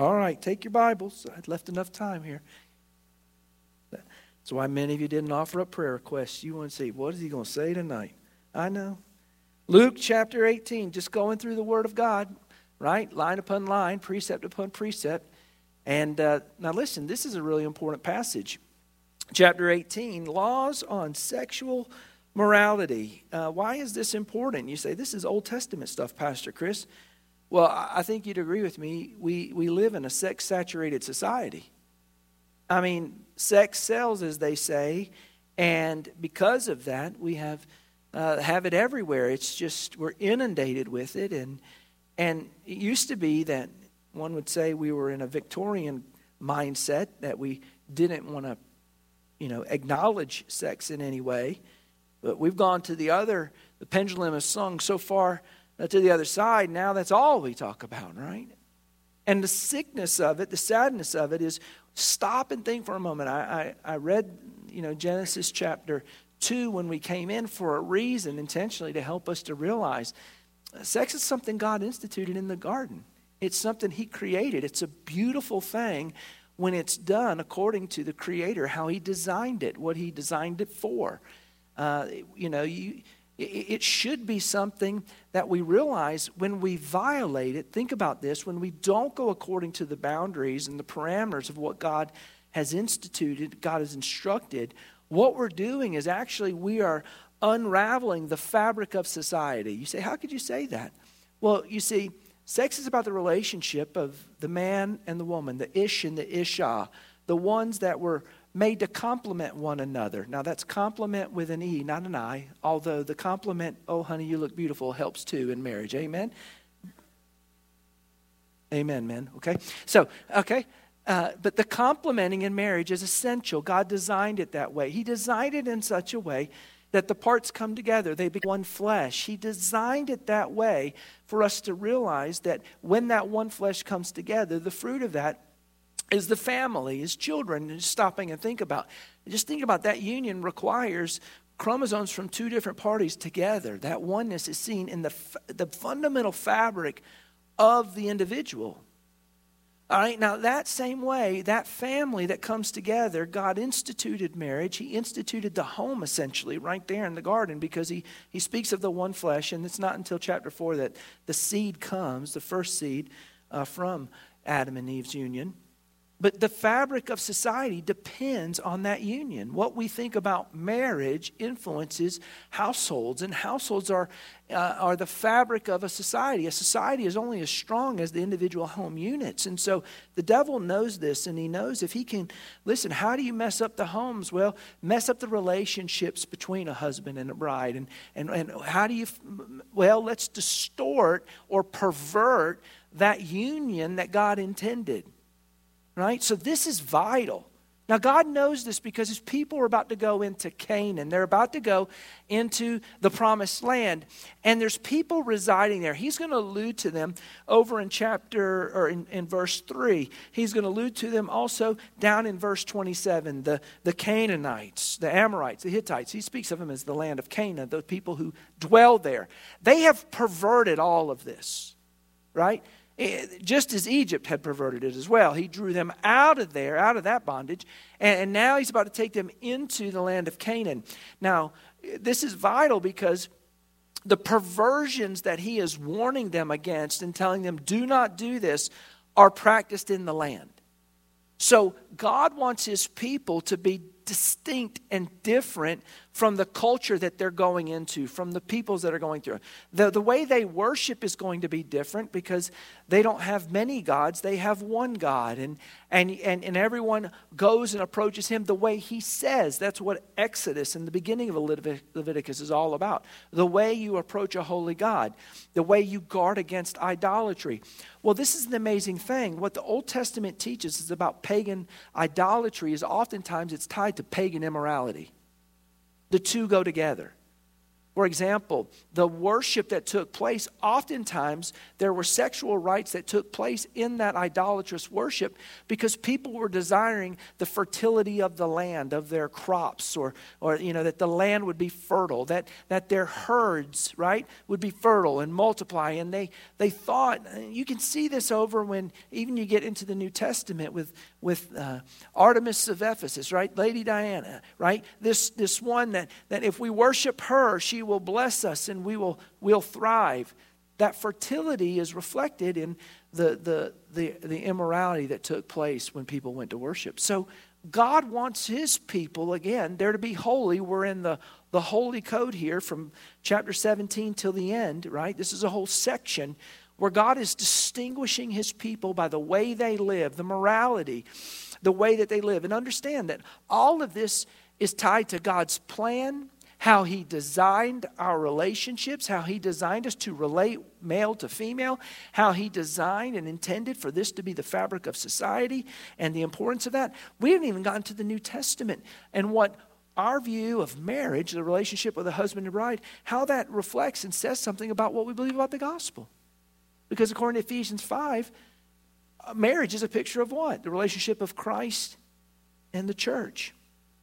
All right, take your Bibles. I'd left enough time here. That's why many of you didn't offer up prayer requests. You want to see, what is he going to say tonight? I know. Luke chapter 18, just going through the Word of God, right? Line upon line, precept upon precept. And now listen, this is a really important passage. Chapter 18, laws on sexual morality. Why is this important? You say, this is Old Testament stuff, Pastor Chris. Well, I think you'd agree with me. We live in a sex-saturated society. I mean, sex sells, as they say, and because of that, we have it everywhere. It's just, we're inundated with it, and it used to be that one would say we were in a Victorian mindset, that we didn't want to, acknowledge sex in any way. But we've gone to the pendulum has swung so far to the other side. Now that's all we talk about, right? And the sickness of it, the sadness of it is, stop and think for a moment. I read, Genesis chapter 2 when we came in for a reason, intentionally, to help us to realize sex is something God instituted in the garden. It's something He created. It's a beautiful thing when it's done according to the Creator, how He designed it, what He designed it for. It should be something that we realize when we violate it. Think about this. When we don't go according to the boundaries and the parameters of what God has instituted, God has instructed, what we're doing is actually we are unraveling the fabric of society. You say, how could you say that? Well, you see, sex is about the relationship of the man and the woman, the ish and the isha, the ones that were made to complement one another. Now that's complement with an E, not an I, although the compliment, oh honey, you look beautiful, helps too in marriage. Amen? Amen, men. Okay? So, okay. But the complementing in marriage is essential. God designed it that way. He designed it in such a way that the parts come together. They become one flesh. He designed it that way for us to realize that when that one flesh comes together, the fruit of that is the family, is children. And stopping and think about that union requires chromosomes from two different parties together. That oneness is seen in the fundamental fabric of the individual. All right, now that same way, that family that comes together, God instituted marriage. He instituted the home essentially right there in the garden, because he speaks of the one flesh, and it's not until chapter 4 that the seed comes, the first seed from Adam and Eve's union. But the fabric of society depends on that union. What we think about marriage influences households, and households are the fabric of a society. A society is only as strong as the individual home units. And so the devil knows this, and he knows if he can, listen, how do you mess up the homes? Well, mess up the relationships between a husband and a bride. And how do you, well, let's distort or pervert that union that God intended. Right? So this is vital. Now God knows this because His people are about to go into Canaan. They're about to go into the promised land. And there's people residing there. He's going to allude to them over in in verse 3. He's going to allude to them also down in verse 27. The Canaanites, the Amorites, the Hittites. He speaks of them as the land of Canaan, the people who dwell there. They have perverted all of this. Right? Just as Egypt had perverted it as well. He drew them out of there, out of that bondage, and now He's about to take them into the land of Canaan. Now, this is vital because the perversions that He is warning them against and telling them, do not do this, are practiced in the land. So God wants His people to be distinct and different from the culture that they're going into, from the peoples that are going through. The way they worship is going to be different because they don't have many gods. They have one God. And everyone goes and approaches Him the way He says. That's what Exodus and the beginning of Leviticus is all about. The way you approach a holy God. The way you guard against idolatry. Well, this is an amazing thing. What the Old Testament teaches is about pagan idolatry is oftentimes it's tied to pagan immorality. The two go together. For example, the worship that took place, oftentimes there were sexual rites that took place in that idolatrous worship because people were desiring the fertility of the land, of their crops, or that the land would be fertile, that their herds, right, would be fertile and multiply. And they thought, you can see this over when even you get into the New Testament with Artemis of Ephesus, right, Lady Diana, right, this one that if we worship her, she will bless us and we'll thrive. That fertility is reflected in the immorality that took place when people went to worship. So God wants his people, again, they're to be holy. We're in the holy code here from chapter 17 till the end, right? This is a whole section where God is distinguishing his people by the way they live, the morality, the way that they live. And understand that all of this is tied to God's plan, how he designed our relationships, how he designed us to relate male to female, how he designed and intended for this to be the fabric of society, and the importance of that. We haven't even gotten to the New Testament and what our view of marriage, the relationship with a husband and bride, how that reflects and says something about what we believe about the gospel. Because according to Ephesians 5, marriage is a picture of what? The relationship of Christ and the church.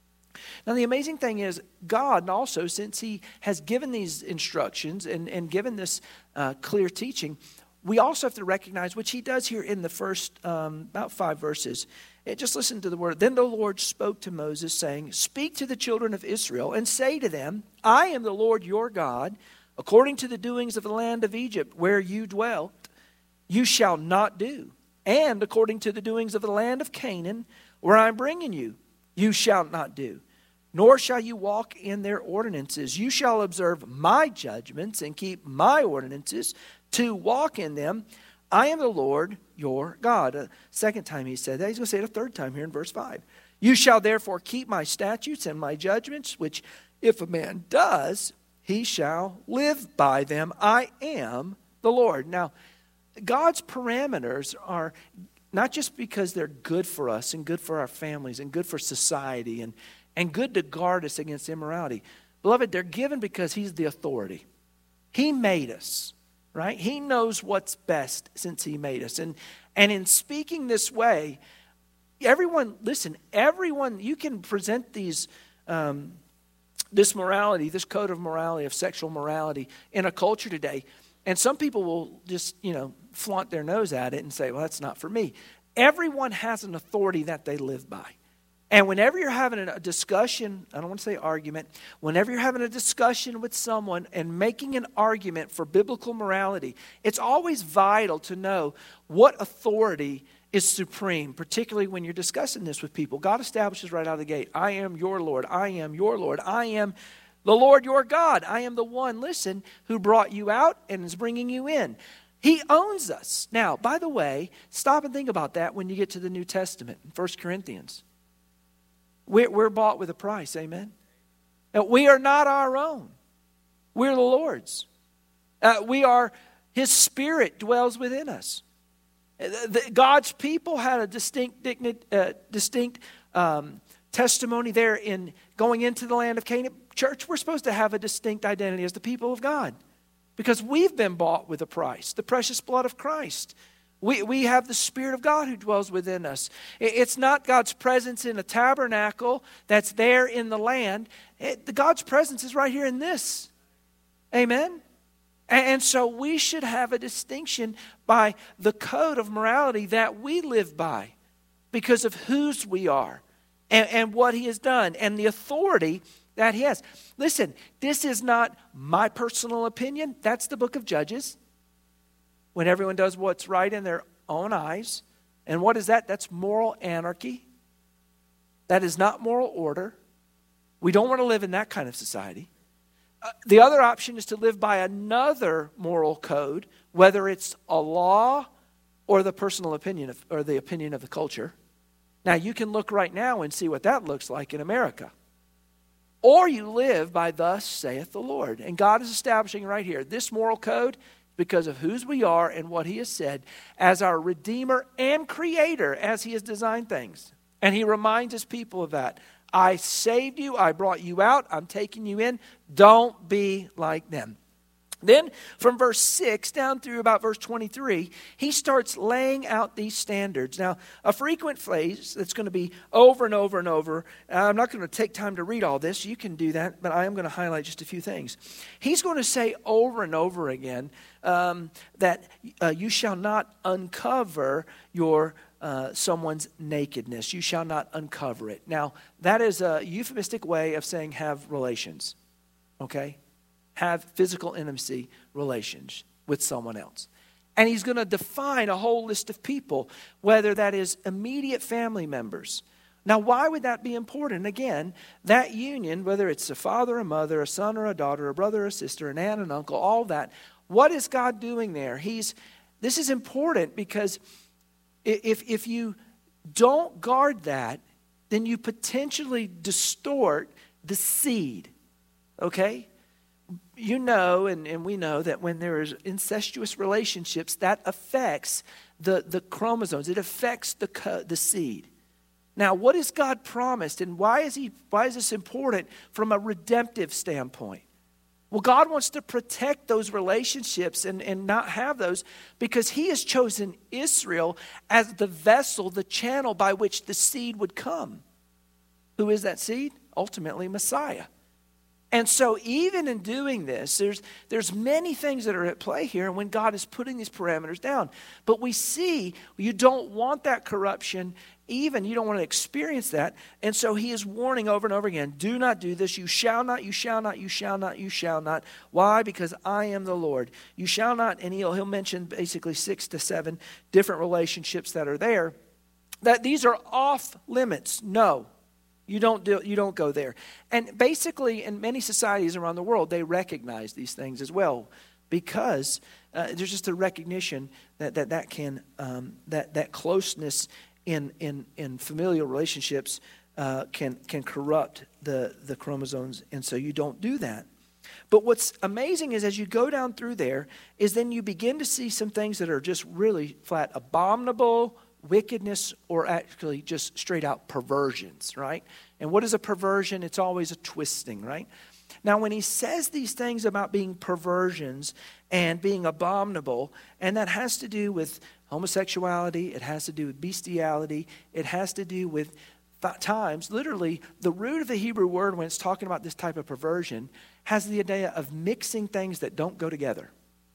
Now, the amazing thing is, God also, since he has given these instructions and given this clear teaching, we also have to recognize, which he does here in the first about 5 verses. Just listen to the word. Then the Lord spoke to Moses, saying, speak to the children of Israel and say to them, I am the Lord your God. According to the doings of the land of Egypt, where you dwelt, you shall not do. And according to the doings of the land of Canaan, where I am bringing you, you shall not do. Nor shall you walk in their ordinances. You shall observe my judgments and keep my ordinances to walk in them. I am the Lord your God. A second time he said that. He's going to say it a third time here in verse 5. You shall therefore keep my statutes and my judgments, which if a man does, he shall live by them. I am the Lord. Now, God's parameters are not just because they're good for us and good for our families and good for society and good to guard us against immorality. Beloved, they're given because he's the authority. He made us, right? He knows what's best since he made us. And in speaking this way, everyone, you can present these this morality, this code of morality, of sexual morality in a culture today. And some people will just, flaunt their nose at it and say, well, that's not for me. Everyone has an authority that they live by. And whenever you're having a discussion, I don't want to say argument, whenever you're having a discussion with someone and making an argument for biblical morality, it's always vital to know what authority is supreme, particularly when you're discussing this with people. God establishes right out of the gate, I am your Lord, I am your Lord, I am the Lord your God. I am the one, listen, who brought you out and is bringing you in. He owns us. Now, by the way, stop and think about that when you get to the New Testament, 1 Corinthians. We're bought with a price, amen? Now, we are not our own. We're the Lord's. His Spirit dwells within us. God's people had a distinct testimony there in going into the land of Canaan. Church, we're supposed to have a distinct identity as the people of God because we've been bought with a price, the precious blood of Christ. We have the Spirit of God who dwells within us. It's not God's presence in a tabernacle that's there in the land. God's presence is right here in this. Amen? And so we should have a distinction by the code of morality that we live by because of whose we are and what he has done and the authority that he has. Listen, this is not my personal opinion. That's the book of Judges. When everyone does what's right in their own eyes. And what is that? That's moral anarchy. That is not moral order. We don't want to live in that kind of society. The other option is to live by another moral code, whether it's a law or the personal opinion or the opinion of the culture. Now, you can look right now and see what that looks like in America. Or you live by thus saith the Lord. And God is establishing right here this moral code because of whose we are and what he has said as our Redeemer and Creator as he has designed things. And he reminds his people of that. I saved you. I brought you out. I'm taking you in. Don't be like them. Then from verse 6 down through about verse 23, he starts laying out these standards. Now, a frequent phrase that's going to be over and over and over. I'm not going to take time to read all this. You can do that, but I am going to highlight just a few things. He's going to say over and over again that you shall not uncover your someone's nakedness. You shall not uncover it. Now, that is a euphemistic way of saying have relations, okay? Have physical intimacy relations with someone else. And he's going to define a whole list of people, whether that is immediate family members. Now, why would that be important? Again, that union, whether it's a father, a mother, a son or a daughter, a brother or a sister, an aunt, an uncle, all that, what is God doing there? This is important because if you don't guard that, then you potentially distort the seed, okay? You know, and we know that when there is incestuous relationships, that affects the chromosomes. It affects the seed. Now, what has God promised, and why is this important from a redemptive standpoint? Well, God wants to protect those relationships and not have those because he has chosen Israel as the vessel, the channel by which the seed would come. Who is that seed? Ultimately, Messiah. And so even in doing this, there's many things that are at play here when God is putting these parameters down. But we see you don't want that corruption, even you don't want to experience that. And so he is warning over and over again, do not do this. You shall not, you shall not, you shall not, you shall not. Why? Because I am the Lord. You shall not, and he'll mention basically 6 to 7 different relationships that are there, that these are off limits. No. You don't go there. And basically, in many societies around the world, they recognize these things as well because there's just a recognition that closeness in familial relationships can corrupt the chromosomes, and so you don't do that. But what's amazing is as you go down through there, is then you begin to see some things that are just really flat abominable, wickedness, or actually just straight out perversions, right? And what is a perversion? It's always a twisting, right? Now, when he says these things about being perversions and being abominable, and that has to do with homosexuality, it has to do with bestiality, it has to do with times, literally, the root of the Hebrew word when it's talking about this type of perversion has the idea of mixing things that don't go together.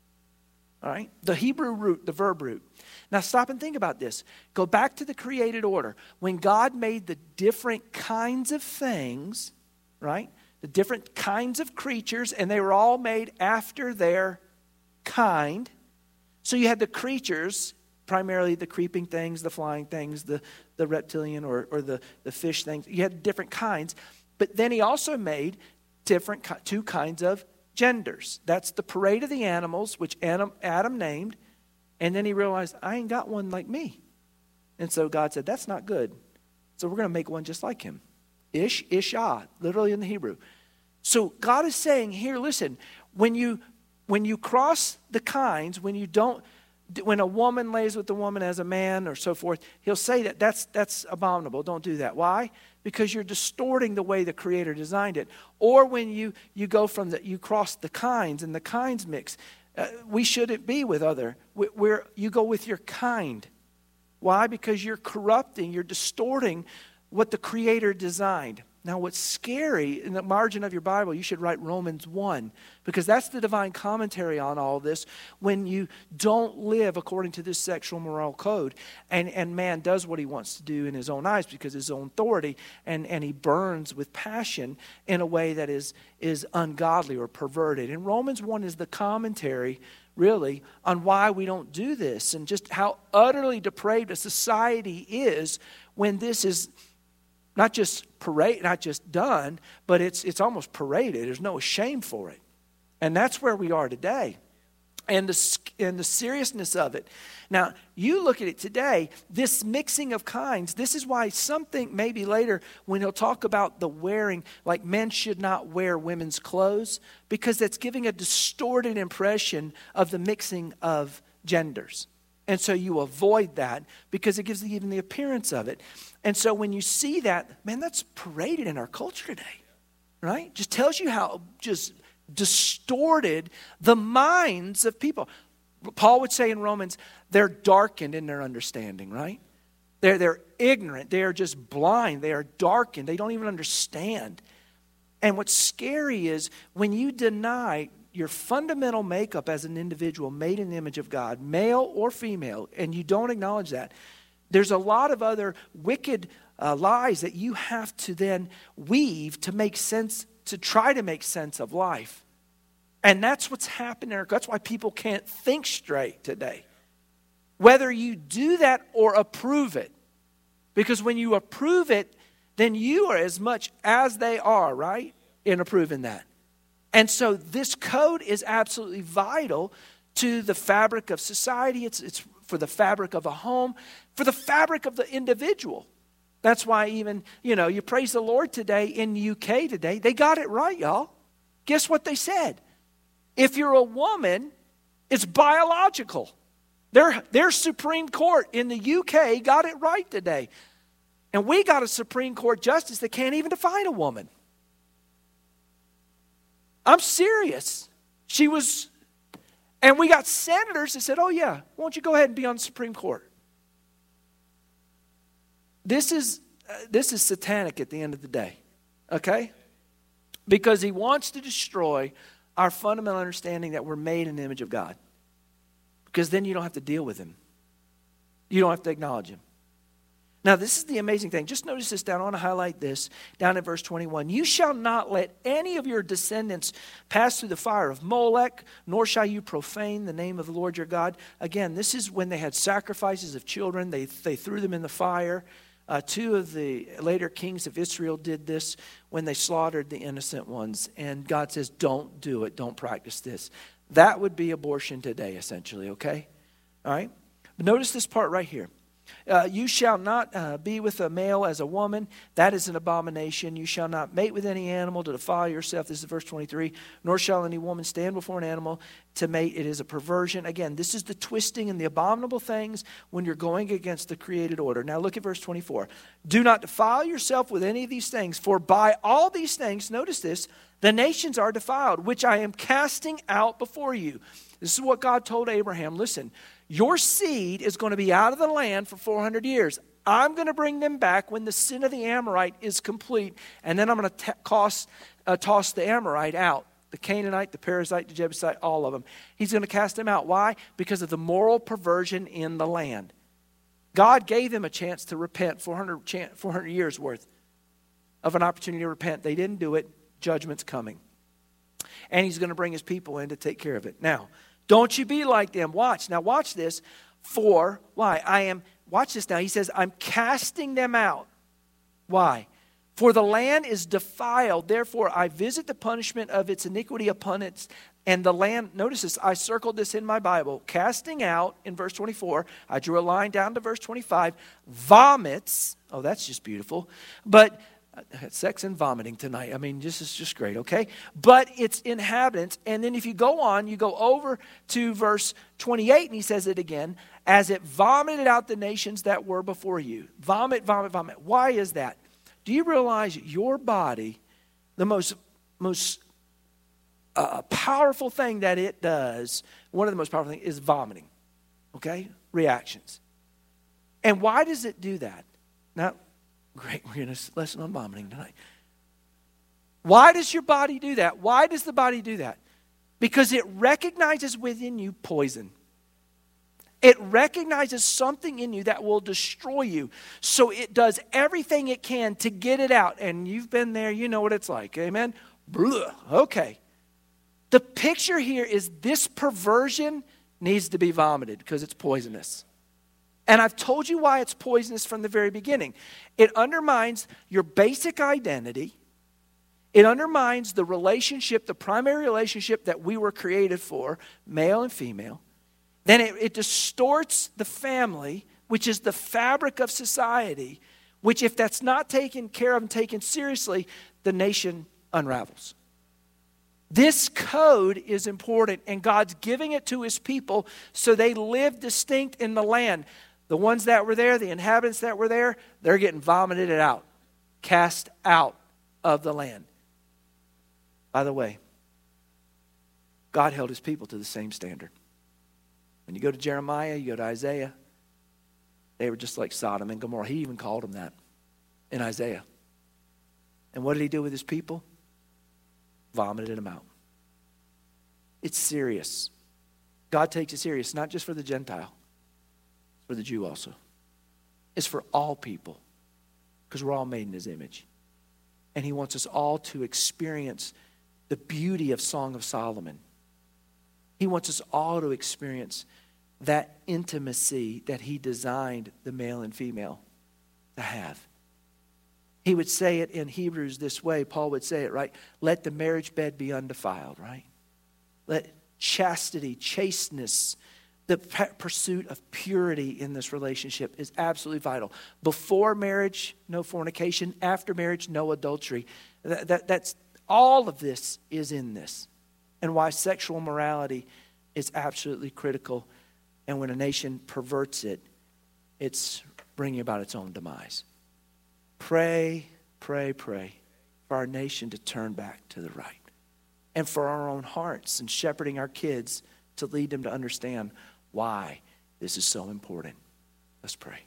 All right? The Hebrew root, the verb root. Now stop and think about this. Go back to the created order. When God made the different kinds of things, right? The different kinds of creatures, and they were all made after their kind. So you had the creatures, primarily the creeping things, the flying things, the reptilian or the fish things. You had different kinds. But then he also made two kinds of genders. That's the parade of the animals, which Adam named. And then he realized, I ain't got one like me. And so God said, that's not good. So we're going to make one just like him. Ishah, literally in the Hebrew. So God is saying here, listen, when you cross the kinds, when a woman lays with a woman as a man or so forth, he'll say that's abominable. Don't do that. Why? Because you're distorting the way the Creator designed it. Or when you go from you cross the kinds and the kinds mix. We shouldn't be with other. You go with your kind. Why? Because you're corrupting, you're distorting what the Creator designed. Now, what's scary, in the margin of your Bible, you should write Romans 1, because that's the divine commentary on all this. When you don't live according to this sexual moral code, and man does what he wants to do in his own eyes because of his own authority, and he burns with passion in a way that is ungodly or perverted. And Romans 1 is the commentary, really, on why we don't do this and just how utterly depraved a society is when this is not just done, but it's almost paraded. There's no shame for it. And that's where we are today. And the seriousness of it. Now, you look at it today, this mixing of kinds, this is why something maybe later when he'll talk about the wearing, like men should not wear women's clothes, because that's giving a distorted impression of the mixing of genders. And so you avoid that because it gives even the appearance of it. And so when you see that, man, that's paraded in our culture today, right? Just tells you how just distorted the minds of people. Paul would say in Romans, they're darkened in their understanding, right? They're ignorant. They are just blind. They are darkened. They don't even understand. And what's scary is when you deny your fundamental makeup as an individual made in the image of God, male or female, and you don't acknowledge that, there's a lot of other wicked lies that you have to then weave to make sense, to try to make sense of life. And that's what's happening there. That's why people can't think straight today. Whether you do that or approve it. Because when you approve it, then you are as much as they are, right? In approving that. And so this code is absolutely vital to the fabric of society. It's for the fabric of a home, for the fabric of the individual. That's why even, you praise the Lord today in the UK today. They got it right, y'all. Guess what they said? If you're a woman, it's biological. Their Supreme Court in the UK got it right today. And we got a Supreme Court justice that can't even define a woman. I'm serious. And we got senators that said, oh yeah, why don't you go ahead and be on the Supreme Court? This is satanic at the end of the day, okay? Because he wants to destroy our fundamental understanding that we're made in the image of God. Because then you don't have to deal with him. You don't have to acknowledge him. Now, this is the amazing thing. Just notice this down. I want to highlight this down in verse 21. You shall not let any of your descendants pass through the fire of Molech, nor shall you profane the name of the Lord your God. Again, this is when they had sacrifices of children. They threw them in the fire. Two of the later kings of Israel did this when they slaughtered the innocent ones. And God says, don't do it. Don't practice this. That would be abortion today, essentially, okay? All right? But notice this part right here. You shall not be with a male as a woman. That is an abomination. You shall not mate with any animal to defile yourself. This is verse 23. Nor shall any woman stand before an animal to mate. It is a perversion. Again, this is the twisting and the abominable things when you're going against the created order. Now look at verse 24. Do not defile yourself with any of these things, for by all these things, notice this, the nations are defiled, which I am casting out before you. This is what God told Abraham. Listen, your seed is going to be out of the land for 400 years. I'm going to bring them back when the sin of the Amorite is complete. And then I'm going to toss the Amorite out. The Canaanite, the Perizzite, the Jebusite, all of them. He's going to cast them out. Why? Because of the moral perversion in the land. God gave them a chance to repent, 400 years worth of an opportunity to repent. They didn't do it. Judgment's coming. And he's going to bring his people in to take care of it. Now, don't you be like them. Watch. Now watch this. Watch this now. He says, I'm casting them out. Why? For the land is defiled. Therefore, I visit the punishment of its iniquity upon it. And the land, notice this, I circled this in my Bible. Casting out in verse 24. I drew a line down to verse 25. Vomits. Oh, that's just beautiful. But sex and vomiting tonight. I mean, this is just great, okay? But its inhabitants, and then if you go on, you go over to verse 28, and he says it again, as it vomited out the nations that were before you. Vomit, vomit, vomit. Why is that? Do you realize your body, the most powerful thing that it does, one of the most powerful things is vomiting, okay? Reactions. And why does it do that? Now, great, we're going to lesson on vomiting tonight. Why does your body do that? Why does the body do that? Because it recognizes within you poison. It recognizes something in you that will destroy you. So it does everything it can to get it out. And you've been there, you know what it's like. Amen? Blah. Okay. The picture here is this perversion needs to be vomited because it's poisonous. And I've told you why it's poisonous from the very beginning. It undermines your basic identity. It undermines the relationship, the primary relationship that we were created for, male and female. Then it distorts the family, which is the fabric of society, which if that's not taken care of and taken seriously, the nation unravels. This code is important, and God's giving it to his people so they live distinct in the land. The ones that were there, the inhabitants that were there, they're getting vomited out, cast out of the land. By the way, God held his people to the same standard. When you go to Jeremiah, you go to Isaiah, they were just like Sodom and Gomorrah. He even called them that in Isaiah. And what did he do with his people? Vomited them out. It's serious. God takes it serious, not just for the Gentile, for the Jew also. It's for all people, because we're all made in his image. And he wants us all to experience the beauty of Song of Solomon. He wants us all to experience that intimacy that he designed the male and female to have. He would say it in Hebrews this way. Paul would say it, right? Let the marriage bed be undefiled, right? Let chastity, chasteness, the pursuit of purity in this relationship is absolutely vital. Before marriage, no fornication. After marriage, no adultery. That's all of this is in this. And why sexual morality is absolutely critical. And when a nation perverts it, it's bringing about its own demise. Pray, pray, pray for our nation to turn back to the right. And for our own hearts and shepherding our kids to lead them to understand why this is so important. Let's pray.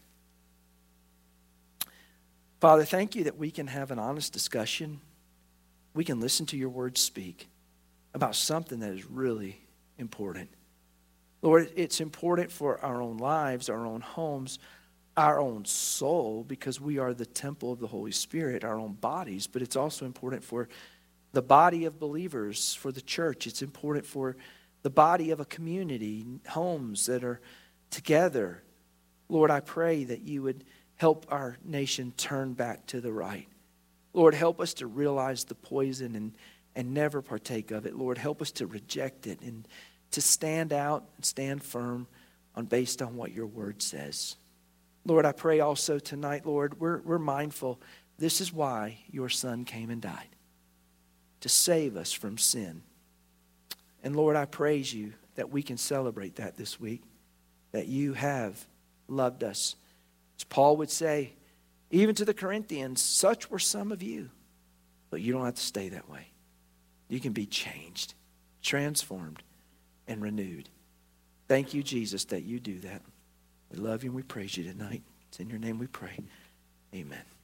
Father, thank you that we can have an honest discussion. We can listen to your words speak about something that is really important. Lord, it's important for our own lives, our own homes, our own soul, because we are the temple of the Holy Spirit, our own bodies, but it's also important for the body of believers, for the church. It's important for the body of a community, homes that are together. Lord, I pray that you would help our nation turn back to the right. Lord, help us to realize the poison and never partake of it. Lord, help us to reject it and to stand out and stand firm based on what your word says. Lord, I pray also tonight, Lord, we're mindful this is why your son came and died, to save us from sin. And Lord, I praise you that we can celebrate that this week, that you have loved us. As Paul would say, even to the Corinthians, such were some of you. But you don't have to stay that way. You can be changed, transformed, and renewed. Thank you, Jesus, that you do that. We love you and we praise you tonight. It's in your name we pray. Amen.